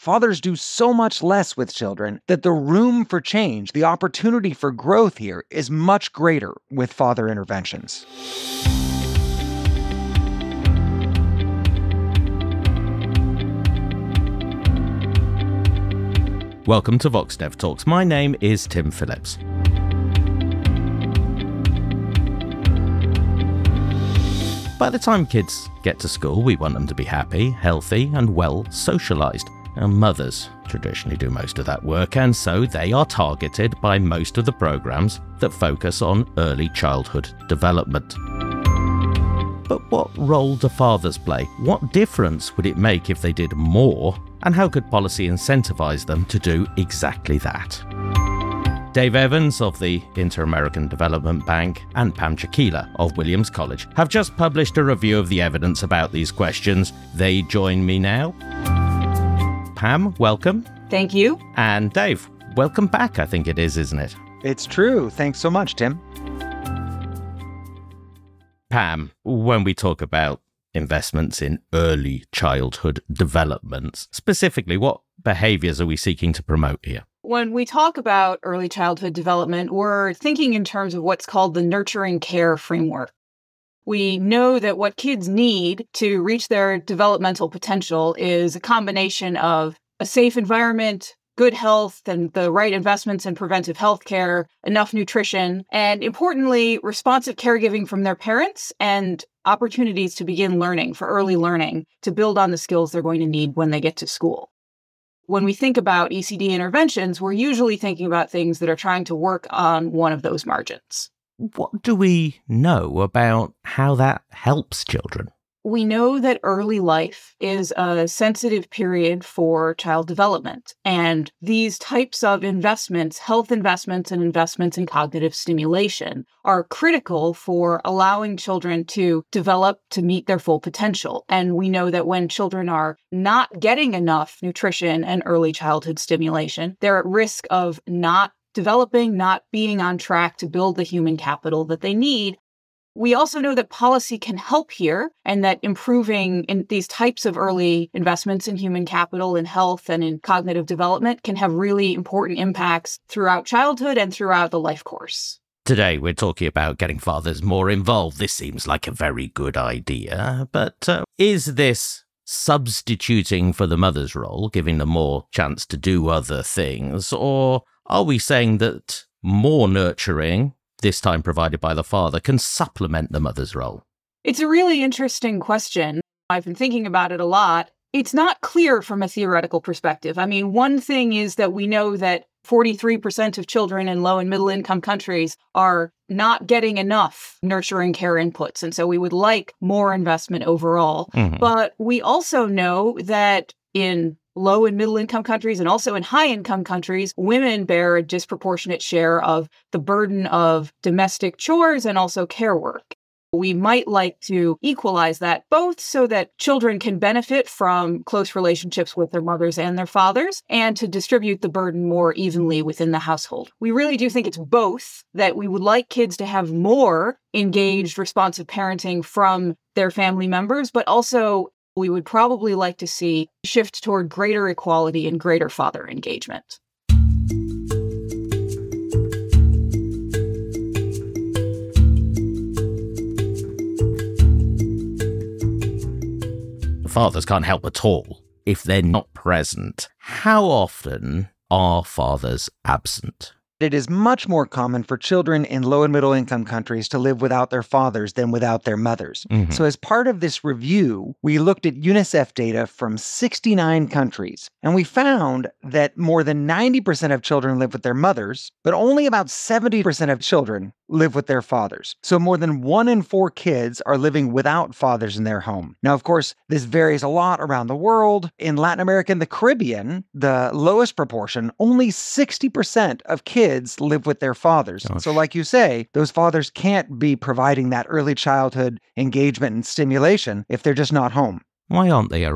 fathers do so much less with children that the room for change, the opportunity for growth here is much greater with father interventions. Welcome to VoxDev Talks. My name is Tim Phillips. By the time kids get to school, we want them to be happy, healthy, and well socialised. And mothers traditionally do most of that work, and so they are targeted by most of the programmes that focus on early childhood development. But what role do fathers play? What difference would it make if they did more? And how could policy incentivise them to do exactly that? Dave Evans of the Inter-American Development Bank and Pam Chakila of Williams College have just published a review of the evidence about these questions. They join me now. Pam, welcome. Thank you. And Dave, welcome back, I think it is, isn't it? It's true. Thanks so much, Tim. Pam, when we talk about investments in early childhood development, specifically, what behaviours are we seeking to promote here? When we talk about early childhood development, we're thinking in terms of what's called the nurturing care framework. We know that what kids need to reach their developmental potential is a combination of a safe environment, good health, and the right investments in preventive health care, enough nutrition, and importantly, responsive caregiving from their parents and opportunities to begin learning, for early learning, to build on the skills they're going to need when they get to school. When we think about ECD interventions, we're usually thinking about things that are trying to work on one of those margins. What do we know about how that helps children? We know that early life is a sensitive period for child development, and these types of investments, health investments and investments in cognitive stimulation, are critical for allowing children to develop to meet their full potential. And we know that when children are not getting enough nutrition and early childhood stimulation, they're at risk of not developing, not being on track to build the human capital that they need. We also know that policy can help here, and that improving in these types of early investments in human capital, in health, and in cognitive development can have really important impacts throughout childhood and throughout the life course. Today, we're talking about getting fathers more involved. This seems like a very good idea, but is this substituting for the mother's role, giving them more chance to do other things, or are we saying that more nurturing, this time provided by the father, can supplement the mother's role? It's a really interesting question. I've been thinking about it a lot. It's not clear from a theoretical perspective. I mean, one thing is that we know that 43% of children in low and middle income countries are not getting enough nurturing care inputs. And so we would like more investment overall. Mm-hmm. But we also know that in low and middle income countries and also in high income countries, women bear a disproportionate share of the burden of domestic chores and also care work. We might like to equalize that, both so that children can benefit from close relationships with their mothers and their fathers, and to distribute the burden more evenly within the household. We really do think it's both, that we would like kids to have more engaged, responsive parenting from their family members, but also we would probably like to see a shift toward greater equality and greater father engagement. Fathers can't help at all if they're not present. How often are fathers absent? It is much more common for children in low and middle income countries to live without their fathers than without their mothers. Mm-hmm. So as part of this review, we looked at UNICEF data from 69 countries, and we found that more than 90% of children live with their mothers, but only about 70% of children live with their fathers. So more than 1 in 4 kids are living without fathers in their home. Now, of course, this varies a lot around the world. In Latin America and the Caribbean, the lowest proportion, only 60% of kids live with their fathers. Gosh. So like you say, those fathers can't be providing that early childhood engagement and stimulation if they're just not home. Why aren't they around?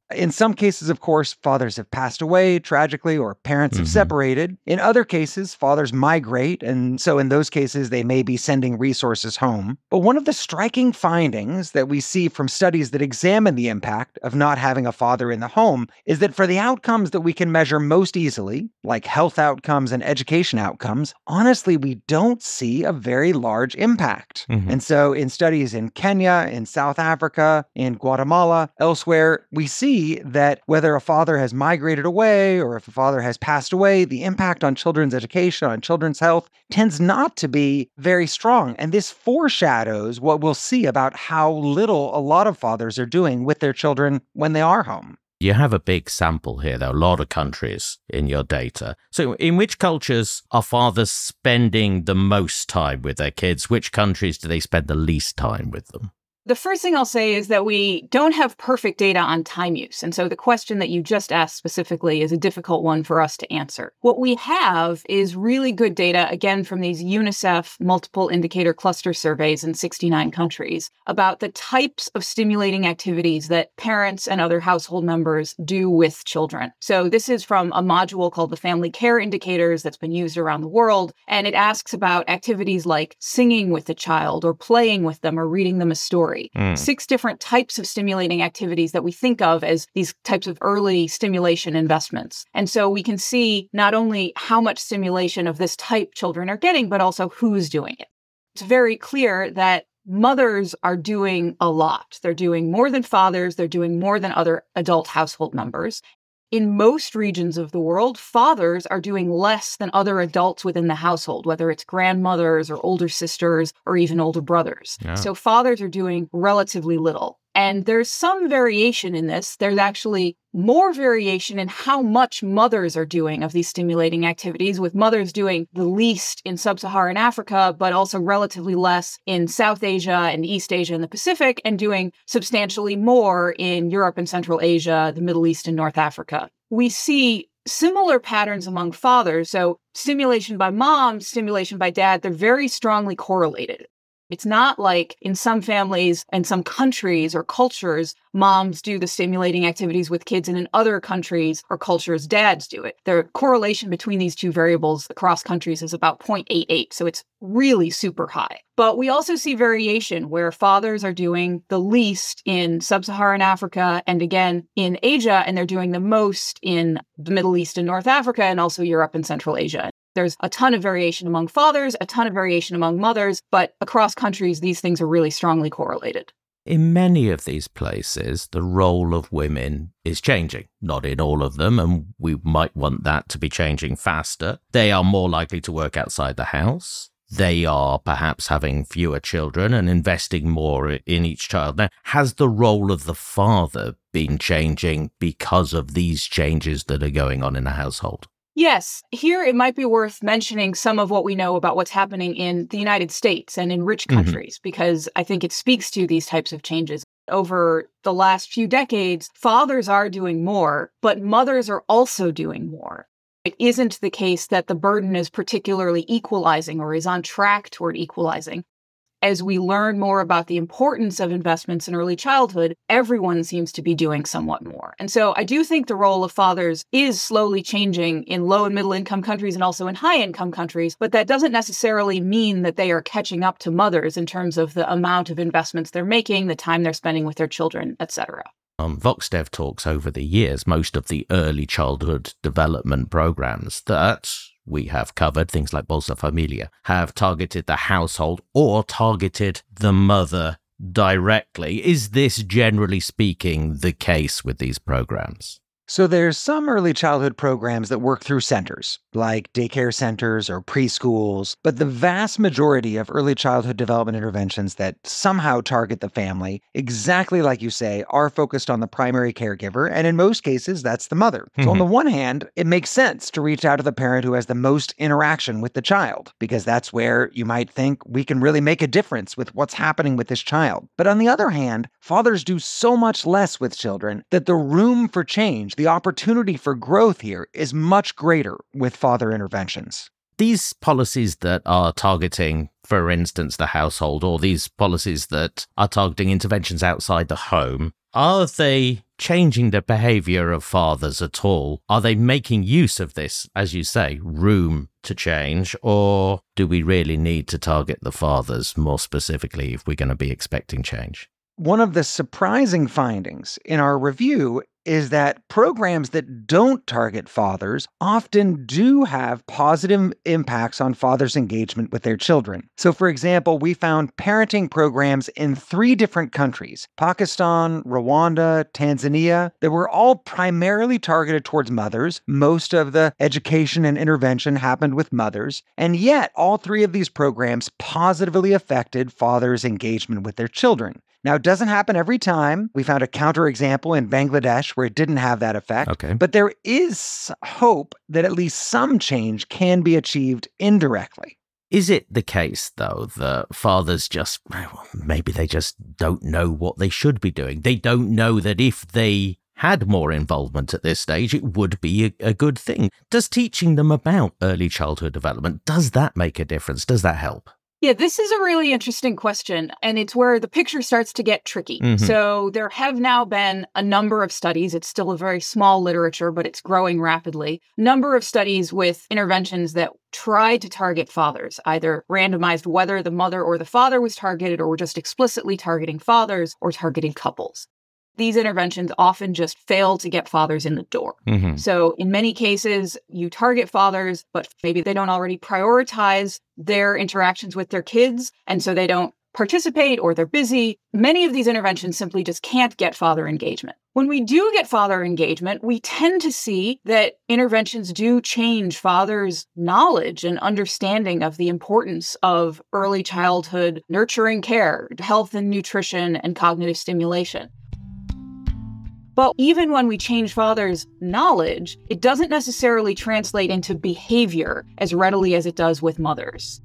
In some cases, of course, fathers have passed away tragically or parents have separated. In other cases, fathers migrate, and so in those cases, they may be sending resources home. But one of the striking findings that we see from studies that examine the impact of not having a father in the home is that for the outcomes that we can measure most easily, like health outcomes and education outcomes, honestly, we don't see a very large impact. And so in studies in Kenya, in South Africa, in Guatemala, elsewhere, we see that whether a father has migrated away or if a father has passed away, the impact on children's education, on children's health, tends not to be very strong. And this foreshadows what we'll see about how little a lot of fathers are doing with their children when they are home. You have a big sample here, though, a lot of countries in your data. So in which cultures are fathers spending the most time with their kids? Which countries do they spend the least time with them? The first thing I'll say is that we don't have perfect data on time use. And so the question that you just asked specifically is a difficult one for us to answer. What we have is really good data, again, from these UNICEF multiple indicator cluster surveys in 69 countries about the types of stimulating activities that parents and other household members do with children. So this is from a module called the Family Care Indicators that's been used around the world. And it asks about activities like singing with the child or playing with them or reading them a story. 6 different types of stimulating activities that we think of as these types of early stimulation investments. And so we can see not only how much stimulation of this type children are getting, but also who's doing it. It's very clear that mothers are doing a lot. They're doing more than fathers. They're doing more than other adult household members. In most regions of the world, fathers are doing less than other adults within the household, whether it's grandmothers or older sisters or even older brothers. Yeah. So fathers are doing relatively little. And there's some variation in this. There's actually more variation in how much mothers are doing of these stimulating activities, with mothers doing the least in sub-Saharan Africa, but also relatively less in South Asia and East Asia and the Pacific, and doing substantially more in Europe and Central Asia, the Middle East and North Africa. We see similar patterns among fathers. So stimulation by mom, stimulation by dad, they're very strongly correlated. It's not like in some families and some countries or cultures, moms do the stimulating activities with kids, and in other countries or cultures, dads do it. The correlation between these two variables across countries is about 0.88, so it's really super high. But we also see variation where fathers are doing the least in sub-Saharan Africa and again in Asia, and they're doing the most in the Middle East and North Africa and also Europe and Central Asia. There's a ton of variation among fathers, a ton of variation among mothers, but across countries, these things are really strongly correlated. In many of these places, the role of women is changing. Not in all of them, and we might want that to be changing faster. They are more likely to work outside the house. They are perhaps having fewer children and investing more in each child. Now, has the role of the father been changing because of these changes that are going on in the household? Yes. Here, it might be worth mentioning some of what we know about what's happening in the United States and in rich countries, because I think it speaks to these types of changes. Over the last few decades, fathers are doing more, but mothers are also doing more. It isn't the case that the burden is particularly equalizing or is on track toward equalizing. As we learn more about the importance of investments in early childhood, everyone seems to be doing somewhat more. And so I do think the role of fathers is slowly changing in low and middle income countries and also in high income countries, but that doesn't necessarily mean that they are catching up to mothers in terms of the amount of investments they're making, the time they're spending with their children, etc. VoxDev talks over the years, most of the early childhood development programs that we have covered, things like Bolsa Familia, have targeted the household or targeted the mother directly. Is this, generally speaking, the case with these programs? So there's some early childhood programs that work through centers, like daycare centers or preschools, but the vast majority of early childhood development interventions that somehow target the family, exactly like you say, are focused on the primary caregiver, and in most cases, that's the mother. So on the one hand, it makes sense to reach out to the parent who has the most interaction with the child, because that's where you might think we can really make a difference with what's happening with this child. But on the other hand, fathers do so much less with children that the room for change, the opportunity for growth here, is much greater with father interventions. These policies that are targeting, for instance, the household, or these policies that are targeting interventions outside the home, are they changing the behavior of fathers at all? Are they making use of this, as you say, room to change, or do we really need to target the fathers more specifically if we're going to be expecting change? One of the surprising findings in our review is that programs that don't target fathers often do have positive impacts on fathers' engagement with their children. So, for example, we found parenting programs in 3 different countries, Pakistan, Rwanda, Tanzania, that were all primarily targeted towards mothers. Most of the education and intervention happened with mothers, and yet all 3 of these programs positively affected fathers' engagement with their children. Now, it doesn't happen every time. We found a counterexample in Bangladesh where it didn't have that effect. Okay. But there is hope that at least some change can be achieved indirectly. Is it the case, though, that fathers maybe they just don't know what they should be doing? They don't know that if they had more involvement at this stage, it would be a good thing. Does teaching them about early childhood development, does that make a difference? Does that help? Yeah, this is a really interesting question, and it's where the picture starts to get tricky. Mm-hmm. So there have now been a number of studies. It's still a very small literature, but it's growing rapidly. Number of studies with interventions that tried to target fathers, either randomized whether the mother or the father was targeted, or were just explicitly targeting fathers or targeting couples. These interventions often just fail to get fathers in the door. Mm-hmm. So in many cases, you target fathers, but maybe they don't already prioritize their interactions with their kids, and so they don't participate or they're busy. Many of these interventions simply just can't get father engagement. When we do get father engagement, we tend to see that interventions do change fathers' knowledge and understanding of the importance of early childhood nurturing care, health and nutrition, and cognitive stimulation. But even when we change fathers' knowledge, it doesn't necessarily translate into behavior as readily as it does with mothers.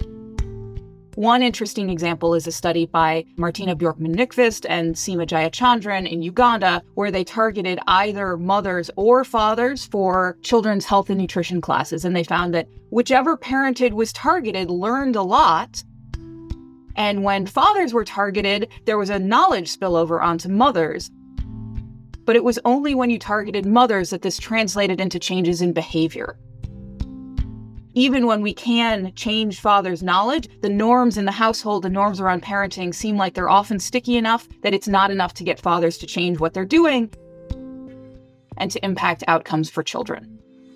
One interesting example is a study by Martina Björkman-Nyqvist and Seema Jayachandran in Uganda, where they targeted either mothers or fathers for children's health and nutrition classes. And they found that whichever parented was targeted learned a lot. And when fathers were targeted, there was a knowledge spillover onto mothers. But it was only when you targeted mothers that this translated into changes in behavior. Even when we can change fathers' knowledge, the norms in the household, the norms around parenting seem like they're often sticky enough that it's not enough to get fathers to change what they're doing and to impact outcomes for children.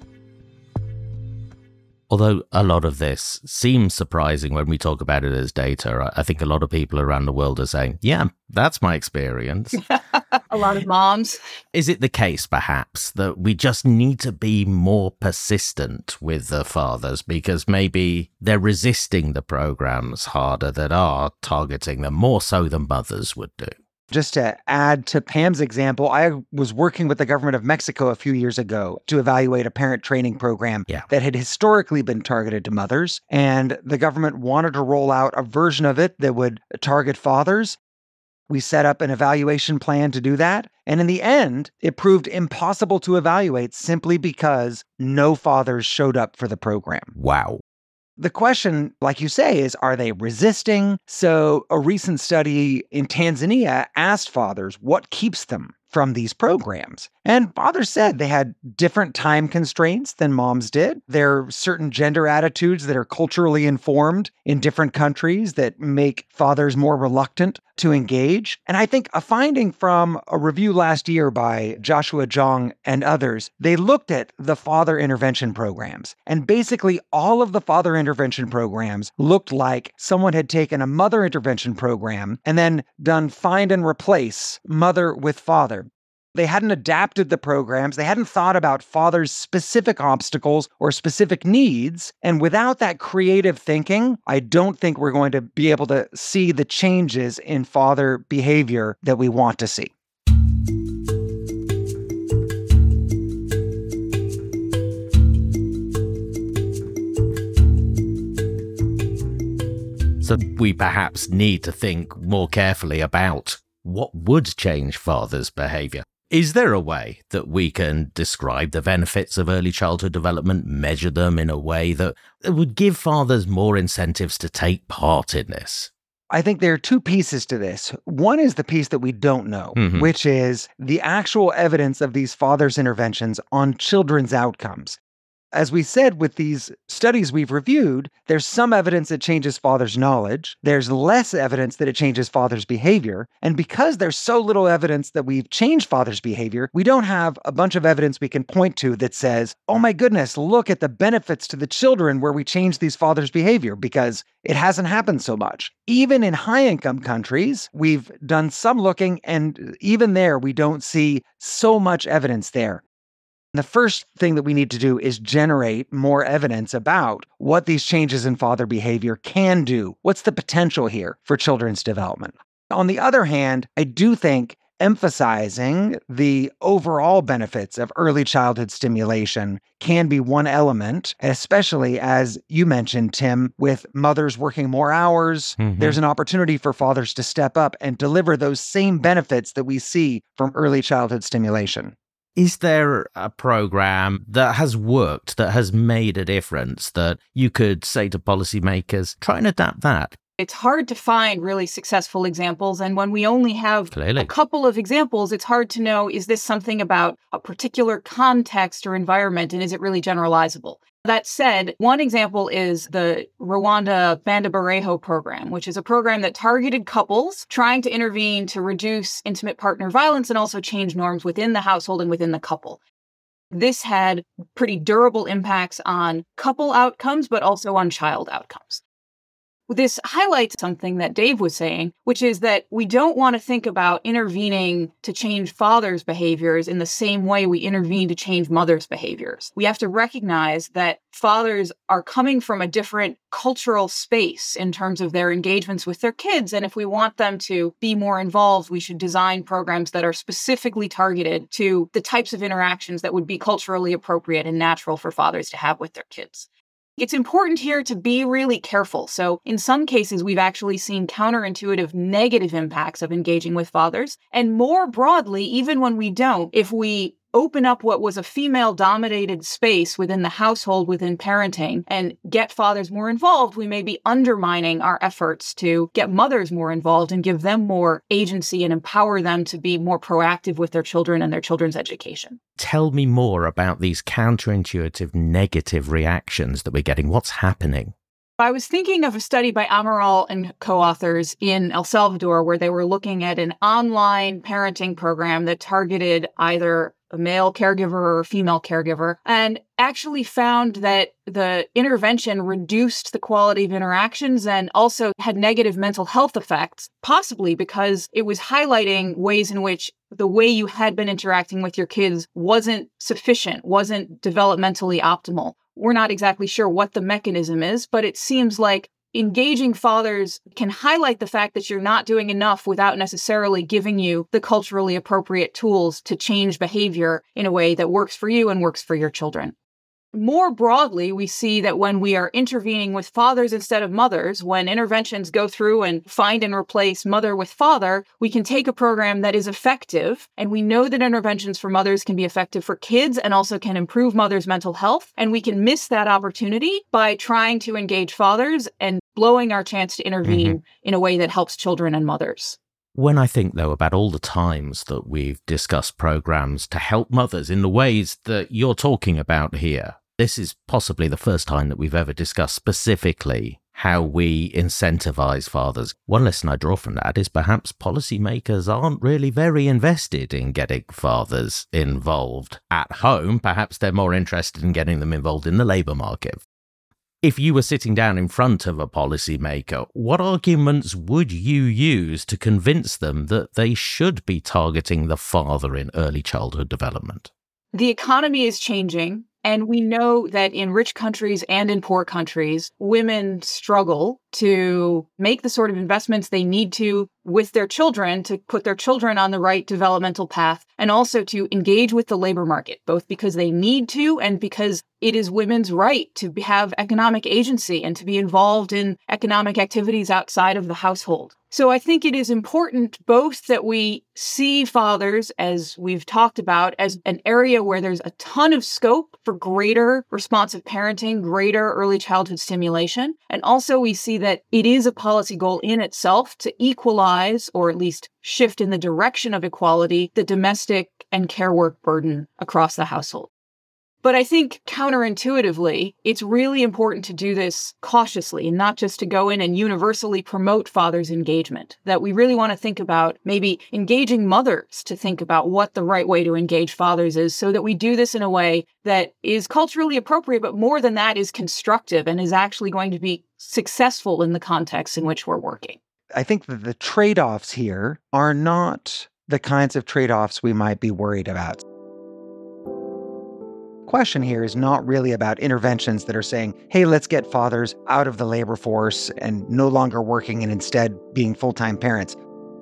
Although a lot of this seems surprising when we talk about it as data, I think a lot of people around the world are saying, yeah, that's my experience. A lot of moms. Is it the case, perhaps, that we just need to be more persistent with the fathers because maybe they're resisting the programs harder that are targeting them more so than mothers would do? Just to add to Pam's example, I was working with the government of Mexico a few years ago to evaluate a parent training program that had historically been targeted to mothers, and the government wanted to roll out a version of it that would target fathers. We set up an evaluation plan to do that, and in the end, it proved impossible to evaluate simply because no fathers showed up for the program. Wow. The question, like you say, is, are they resisting? So a recent study in Tanzania asked fathers what keeps them from these programs. And fathers said they had different time constraints than moms did. There are certain gender attitudes that are culturally informed in different countries that make fathers more reluctant to engage. And I think a finding from a review last year by Joshua Jong and others, they looked at the father intervention programs. And basically all of the father intervention programs looked like someone had taken a mother intervention program and then done find and replace mother with father. They hadn't adapted the programs. They hadn't thought about fathers' specific obstacles or specific needs. And without that creative thinking, I don't think we're going to be able to see the changes in father behavior that we want to see. So we perhaps need to think more carefully about what would change fathers' behavior. Is there a way that we can describe the benefits of early childhood development, measure them in a way that would give fathers more incentives to take part in this? I think there are two pieces to this. One is the piece that we don't know, which is the actual evidence of these fathers' interventions on children's outcomes. As we said, with these studies we've reviewed, there's some evidence that changes fathers' knowledge. There's less evidence that it changes fathers' behavior. And because there's so little evidence that we've changed fathers' behavior, we don't have a bunch of evidence we can point to that says, oh my goodness, look at the benefits to the children where we changed these fathers' behavior, because it hasn't happened so much. Even in high-income countries, we've done some looking, and even there, we don't see so much evidence there. The first thing that we need to do is generate more evidence about what these changes in father behavior can do. What's the potential here for children's development? On the other hand, I do think emphasizing the overall benefits of early childhood stimulation can be one element, especially as you mentioned, Tim, with mothers working more hours. There's an opportunity for fathers to step up and deliver those same benefits that we see from early childhood stimulation. Is there a program that has worked, that has made a difference, that you could say to policymakers, try and adapt that? It's hard to find really successful examples. And when we only have a couple of examples, it's hard to know, is this something about a particular context or environment, and is it really generalizable? That said, one example is the Rwanda Banda Bareho program, which is a program that targeted couples trying to intervene to reduce intimate partner violence and also change norms within the household and within the couple. This had pretty durable impacts on couple outcomes, but also on child outcomes. This highlights something that Dave was saying, which is that we don't want to think about intervening to change fathers' behaviors in the same way we intervene to change mothers' behaviors. We have to recognize that fathers are coming from a different cultural space in terms of their engagements with their kids. And if we want them to be more involved, we should design programs that are specifically targeted to the types of interactions that would be culturally appropriate and natural for fathers to have with their kids. It's important here to be really careful. So in some cases, we've actually seen counterintuitive negative impacts of engaging with fathers. And more broadly, even when we don't, if we open up what was a female-dominated space within the household, within parenting, and get fathers more involved, we may be undermining our efforts to get mothers more involved and give them more agency and empower them to be more proactive with their children and their children's education. Tell me more about these counterintuitive negative reactions that we're getting. What's happening? I was thinking of a study by Amaral and co-authors in El Salvador where they were looking at an online parenting program that targeted either a male caregiver or a female caregiver, and actually found that the intervention reduced the quality of interactions and also had negative mental health effects, possibly because it was highlighting ways in which the way you had been interacting with your kids wasn't sufficient, wasn't developmentally optimal. We're not exactly sure what the mechanism is, but it seems like engaging fathers can highlight the fact that you're not doing enough without necessarily giving you the culturally appropriate tools to change behavior in a way that works for you and works for your children. More broadly, we see that when we are intervening with fathers instead of mothers, when interventions go through and find and replace mother with father, we can take a program that is effective. And we know that interventions for mothers can be effective for kids and also can improve mothers' mental health. And we can miss that opportunity by trying to engage fathers and blowing our chance to intervene in a way that helps children and mothers. When I think, though, about all the times that we've discussed programs to help mothers in the ways that you're talking about here, this is possibly the first time that we've ever discussed specifically how we incentivize fathers. One lesson I draw from that is perhaps policymakers aren't really very invested in getting fathers involved at home. Perhaps they're more interested in getting them involved in the labour market. If you were sitting down in front of a policymaker, what arguments would you use to convince them that they should be targeting the father in early childhood development? The economy is changing. And we know that in rich countries and in poor countries, women struggle to make the sort of investments they need to with their children to put their children on the right developmental path and also to engage with the labor market, both because they need to and because it is women's right to have economic agency and to be involved in economic activities outside of the household. So I think it is important both that we see fathers, as we've talked about, as an area where there's a ton of scope for greater responsive parenting, greater early childhood stimulation. And also we see that it is a policy goal in itself to equalize, or at least shift in the direction of equality, the domestic and care work burden across the household. But I think counterintuitively, it's really important to do this cautiously and not just to go in and universally promote fathers' engagement. That we really want to think about maybe engaging mothers to think about what the right way to engage fathers is, so that we do this in a way that is culturally appropriate, but more than that is constructive and is actually going to be successful in the context in which we're working. I think that the trade-offs here are not the kinds of trade-offs we might be worried about. Question here is not really about interventions that are saying, hey, let's get fathers out of the labor force and no longer working and instead being full-time parents.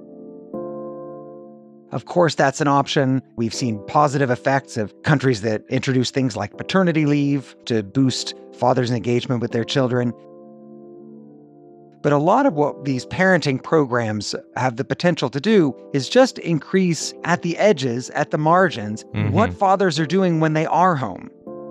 Of course, that's an option. We've seen positive effects of countries that introduce things like paternity leave to boost fathers' engagement with their children. But a lot of what these parenting programs have the potential to do is just increase at the edges, at the margins, what fathers are doing when they are home.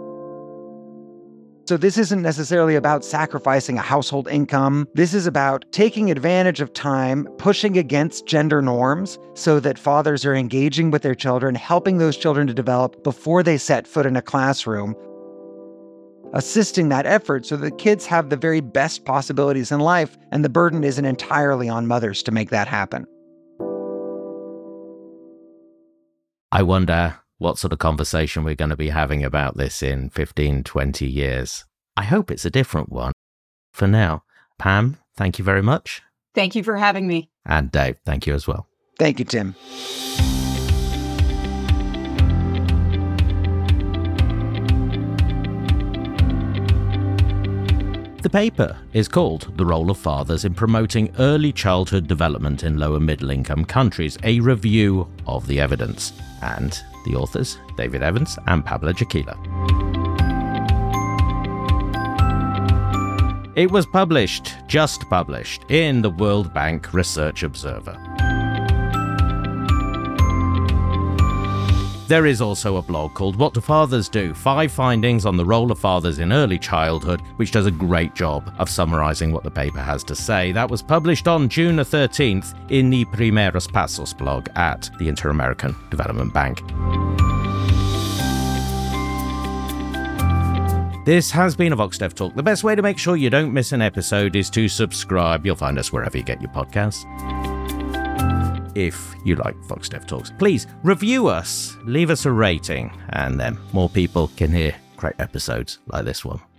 So this isn't necessarily about sacrificing a household income. This is about taking advantage of time, pushing against gender norms so that fathers are engaging with their children, helping those children to develop before they set foot in a classroom, assisting that effort so that kids have the very best possibilities in life, and the burden isn't entirely on mothers to make that happen. I wonder what sort of conversation we're going to be having about this in 15, 20 years. I hope it's a different one. For now, Pam, thank you very much. Thank you for having me. And Dave, thank you as well. Thank you, Tim. The paper is called The Role of Fathers in Promoting Early Childhood Development in Low and Middle Income Countries, a review of the evidence. And the authors, David Evans and Pablo Jaquila. It was just published, in the World Bank Research Observer. There is also a blog called What Do Fathers Do? 5 Findings on the Role of Fathers in Early Childhood, which does a great job of summarizing what the paper has to say. That was published on June 13th in the Primeros Pasos blog at the Inter-American Development Bank. This has been a VoxDev Talk. The best way to make sure you don't miss an episode is to subscribe. You'll find us wherever you get your podcasts. If you like VoxDev Talks, please review us, leave us a rating, and then more people can hear great episodes like this one.